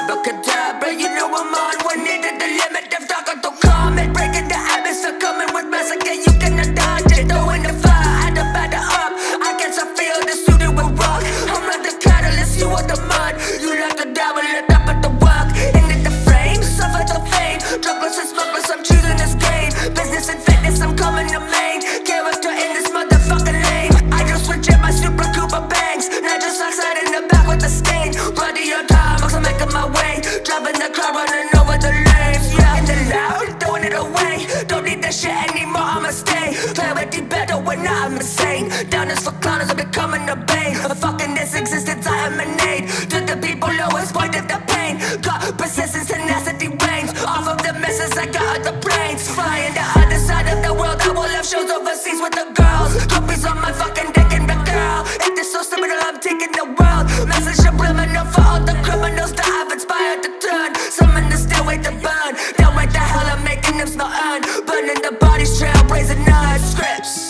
Abracadabra, you know I'm on one knee to the limit. If talk to comment, breaking the atmosphere, coming with massacre, you cannot dodge it. Throwing the fire, I don't batter up. I guess I feel the suited with rock. I'm like the catalyst, you are the mud. You like the devil, lit up at the work. Into the frame, suffer the fame. Drugless and smokeless, I'm choosing this game. Business and fitness, I'm coming to main. Character in this motherfucking lane. I just switch in my Super Cooper bangs. Not just outside in the back with the stain. Bloody your time, I'm making my way. Driving the car, running over the lanes. Yeah, in the loud, throwing it away. Don't need that shit anymore, I'ma stay. Clarity better when I'm insane. Down is for clowners, I'm becoming a bane. A fucking this existence I emanate. To the people lowest point of the pain. Got persistence, tenacity reigns. Off of the misses, I got other brains. Flying the other side of the world, I will have shows overseas with the girls. Groupies on my fucking dick and the girl. It is so similar, I'm taking the world. Message subliminal for all the criminals that have inspired to turn. Some in the stairway to burn. Downright the hell I'm making them smell earned. Burning the bodies, trailblazing nerd scripts.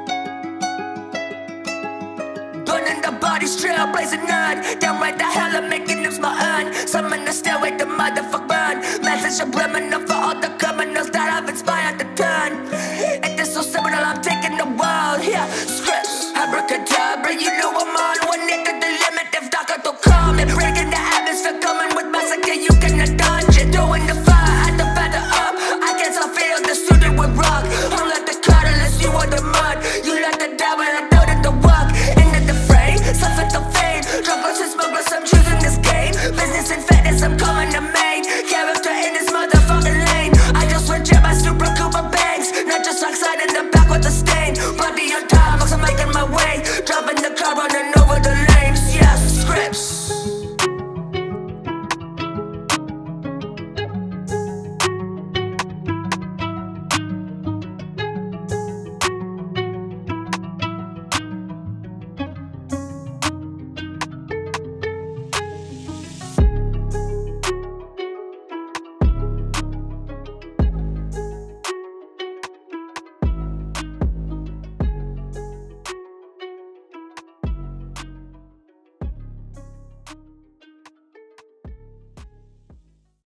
Burning the bodies, trailblazing nerd. Downright the hell I'm making them smell earned. Some in the stairway to motherfuck burn. Message subliminal for all the criminals that have inspired to turn. It is so similar, I'm taking the world. Yeah, scripts. Abracadabra, you know I'm on one knee to the limit. If Daka to come and breaking the atmosphere, coming with massacre, you cannot dodge it. Throwing the fire, I don't batter up. I guess I feel the suited with rock. I'm like the catalyst, you are the mud. You like the devil, I'm building the work. Into the frame, suffer the fame. Drugless and smokeless, I'm choosing this game. Business and fitness, I'm coming to main. Character in this motherfucking lane. I just switch in my Super Cooper bangs. Not just outside in the back with the stain. Bloody your time, I'm making my